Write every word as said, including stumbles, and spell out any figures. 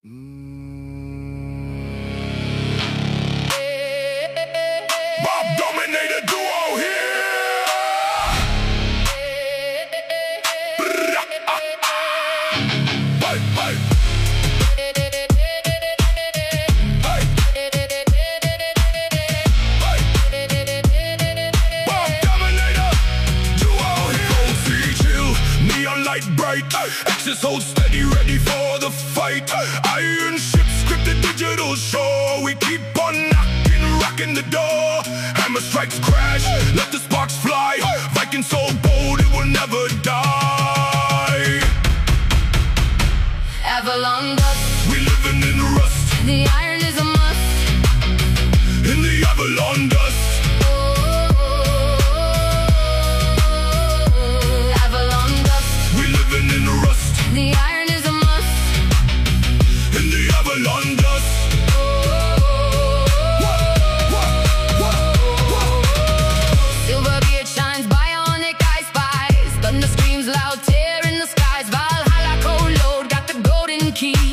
Bob Dominator Duo here. Bye, bye. Light bright, Axis hold steady, ready for the fight. Iron ship, scripted digital show. We keep on knocking, rocking the door. Hammer strikes crash, let the sparks fly. Viking so bold, it will never die. Avalon dust, we living in rust. The iron is a must. In the Avalon dust. The iron is a must. In the Avalon dust. Silverbeard shines, bionic I spies. Thunder screams loud, tear in the skies. Valhalla cold load, got the golden key.